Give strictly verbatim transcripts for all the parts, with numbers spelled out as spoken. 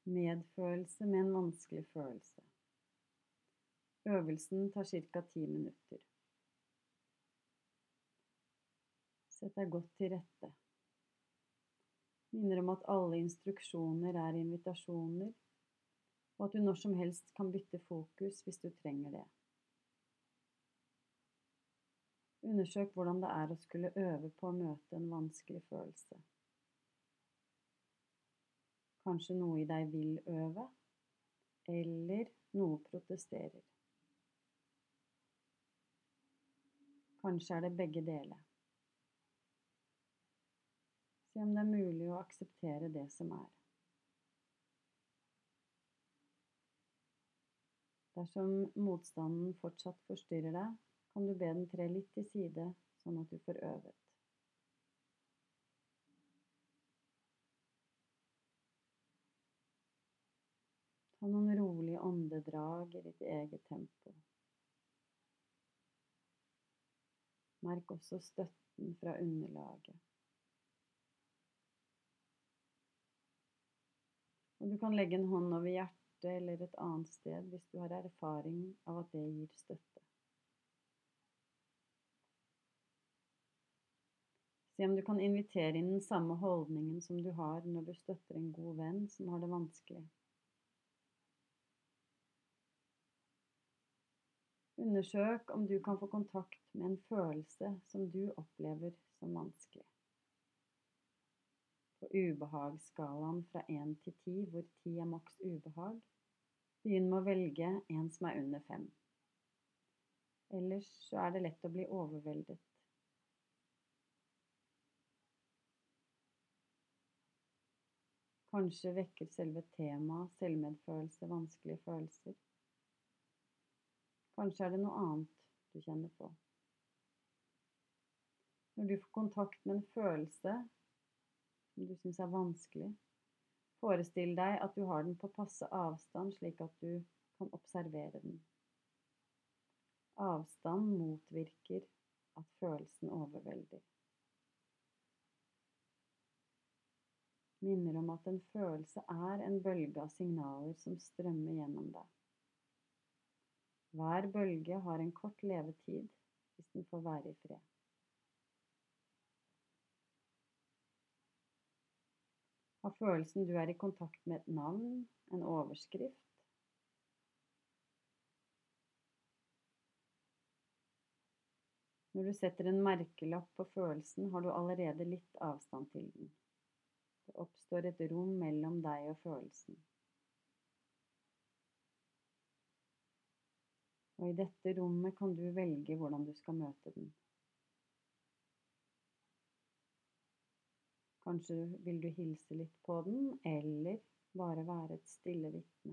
Medfølelse med en vanskelig følelse. Øvelsen tar cirka ti minutter. Sett deg godt til rette. Minner om at alle instruksjoner er invitasjoner, og at du når som helst kan bytte fokus hvis du trenger det. Undersøk hvordan det er å skulle øve på å møte en vanskelig følelse. Kanskje noe i deg vil øve, eller noe protesterer. Kanskje er det begge deler. Se om det er mulig å akseptere det som er. Dersom motstanden fortsatt forstyrrer deg, kan du be den tre litt til side, sånn at du får øvet. Ta noen rolige åndedrag i ditt eget tempo. Merk også støtten fra underlaget. Og du kan legge en hånd over hjertet eller et annet sted hvis du har erfaring av at det gir støtte. Se om du kan invitere inn den samme holdningen som du har når du støtter en god venn som har det vanskelig. Undersøk om du kan få kontakt med en følelse som du opplever som vanskelig. På ubehagsskalaen fra én til ti, hvor ti er maks ubehag, begynn med å velge en som er under fem. Ellers så er det lett å bli overveldet. Kanskje vekker selve temaet selvmedfølelse vanskelige følelser. Kanskje er det noe annet du kjenner på. Når du får kontakt med en følelse som du synes er vanskelig, forestill deg at du har den på passe avstand slik at du kan observere den. Avstand motvirker at følelsen overvelder. Minner om at en følelse er en bølge av signaler som strømmer gjennom deg. Hver bølge har en kort levetid hvis den får være i fred. Har følelsen du er i kontakt med et navn, en overskrift? Når du setter en merkelapp på følelsen, har du allerede litt avstand til den. Det oppstår et rom mellom deg og følelsen. Og i dette rommet kan du velge hvordan du skal møte den. Kanskje vil du hilse litt på den, eller bare være et stille vitne.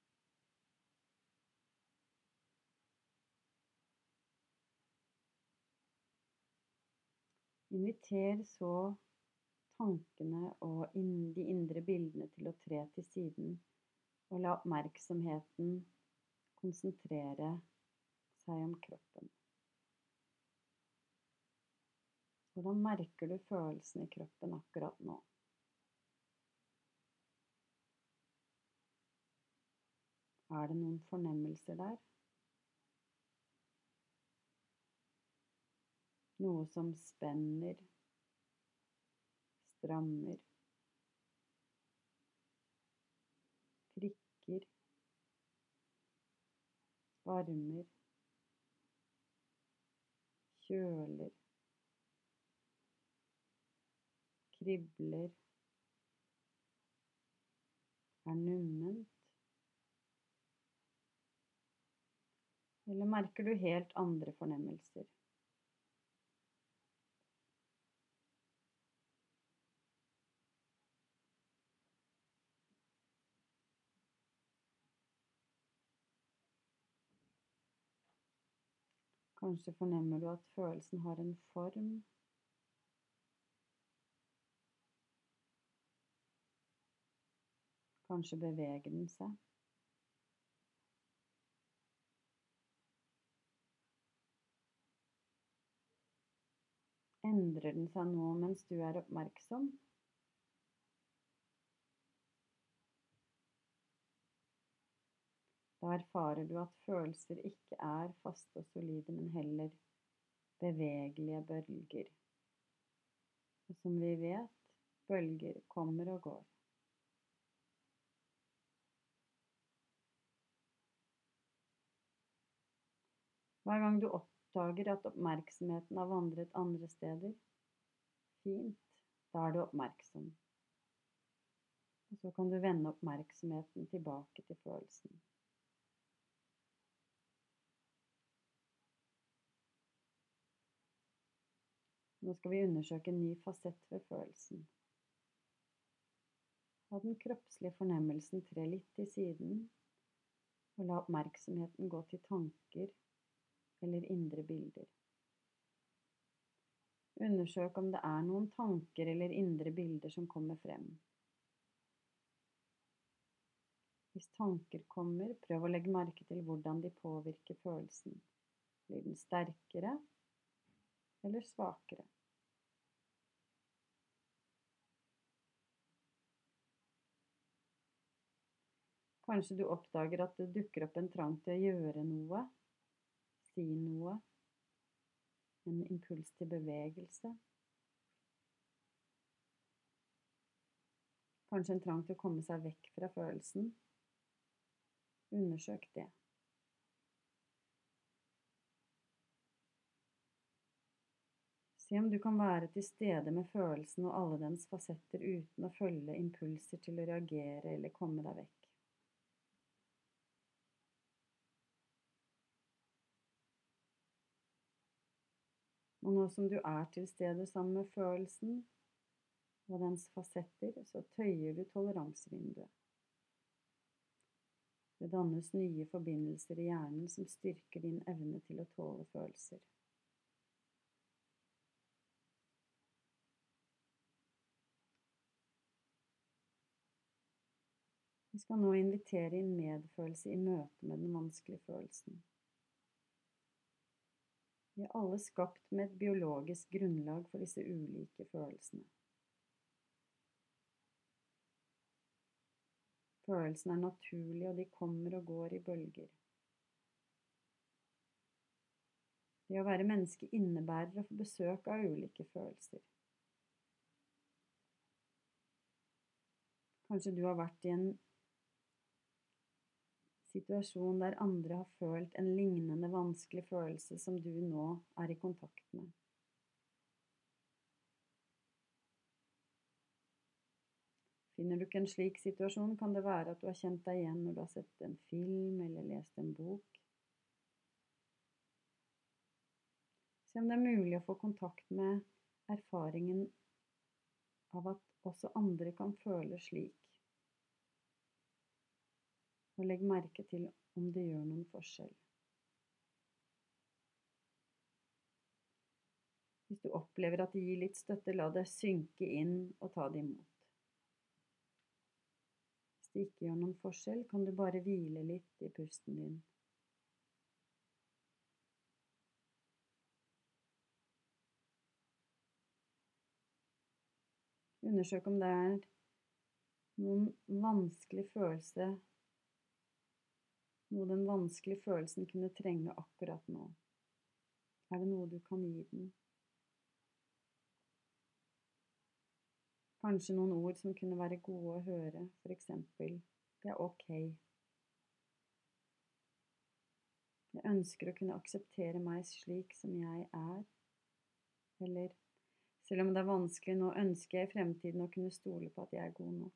Inviter så tankene og de indre bildene til å tre til siden, og la oppmerksomheten konsentrere seg om kroppen. Hvordan merker du følelsen i kroppen akkurat nå? Er det noen fornemmelser der? Noe som spenner, strammer, prikker, varmer, kjøler, kribler, er numment, eller merker du helt andre fornemmelser? Kanskje fornemmer du at følelsen har en form. Kanskje beveger den seg. Endrer den seg nå mens du er oppmerksom? Da erfarer du at følelser ikke er faste og solide, men heller bevegelige bølger. Og som vi vet, bølger kommer og går. Hver gang du oppdager at oppmerksomheten har vandret andre steder, fint, da er du oppmerksom. Og så kan du vende oppmerksomheten tilbake til følelsen. Nå skal vi undersøke en ny fasett ved følelsen. La den kroppslige fornemmelsen tre litt til siden, og la oppmerksomheten gå til tanker eller indre bilder. Undersøk om det er noen tanker eller indre bilder som kommer frem. Hvis tanker kommer, prøv å legge merke til hvordan de påvirker følelsen. Blir den sterkere eller svakere? Kanskje du oppdager at det dukker opp en trang til å gjøre noe, si noe, en impuls til bevegelse. Kanskje en trang til å komme seg vekk fra følelsen. Undersøk det. Se om du kan være til stede med følelsen og alle dens fasetter uten å følge impulser til å reagere eller komme deg vekk. Og nå som du er til stede sammen med følelsen og dens fasetter, så tøyer du toleransevinduet. Det dannes nye forbindelser i hjernen som styrker din evne til å tåle følelser. Vi skal nå invitere inn medfølelse i møte med den vanskelige følelsen. Vi er alle skapt med et biologisk grunnlag for disse ulike følelsene. Følelsene er naturlige, og de kommer og går i bølger. Det å være menneske innebærer å få besøk av ulike følelser. Kanskje du har vært i en situasjon der andre har følt en lignende vanskelig følelse som du nå er i kontakt med. Finner du ikke en slik situasjon, kan det være at du har kjent deg igjen når du har sett en film eller lest en bok. Se om det er mulig å få kontakt med erfaringen av at også andre kan føle slik. Og legg merke til om det gjør noen forskjell. Hvis du opplever at det gir litt støtte, la det synke inn og ta det imot. Hvis det ikke gjør noen forskjell, kan du bare hvile litt i pusten din. Undersøk om det er noen vanskelig følelse Noe den vanskelige følelsen kunne trenge akkurat nå. Er det noe du kan gi den? Kanskje noen ord som kunne være gode å høre, for eksempel, det er ok. Jeg ønsker å kunne akseptere meg slik som jeg er. Eller, selv om det er vanskelig nå, ønsker jeg i fremtiden å kunne stole på at jeg er god nok.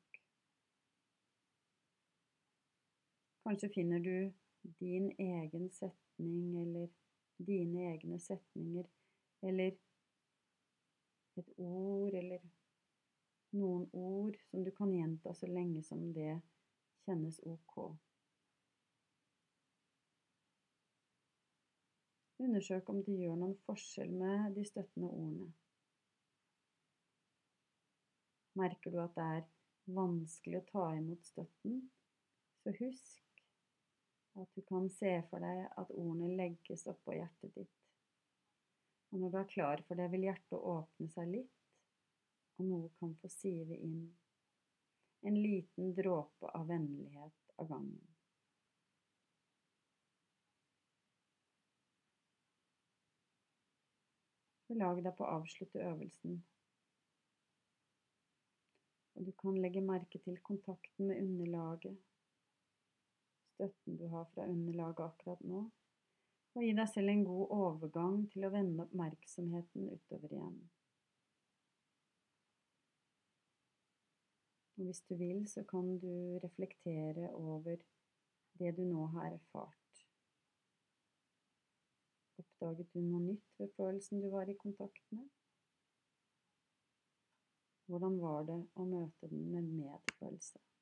Kanskje finner du din egen setning, eller dine egne setninger, eller et ord, eller noen ord som du kan gjenta så lenge som det kjennes ok. Undersøk om det gjør noen forskjell med de støttende ordene. Merker du at det er vanskelig å ta imot støtten, så husk at du kan se for deg at ordene legges opp på hjertet ditt. Og når du er klar for det, vil hjertet åpne seg litt, og noe kan få sive inn. En liten dråpe av vennlighet av gangen. Belag deg på å avslutte øvelsen. Og du kan legge merke til kontakten med underlaget, støtten du har fra underlaget akkurat nå, og gi deg selv en god overgang til å vende oppmerksomheten utover igjen. Og hvis du vil, så kan du reflektere over det du nå har erfart. Oppdaget du noe nytt ved følelsen du var i kontakt med? Hvordan var det å møte den med medfølelse?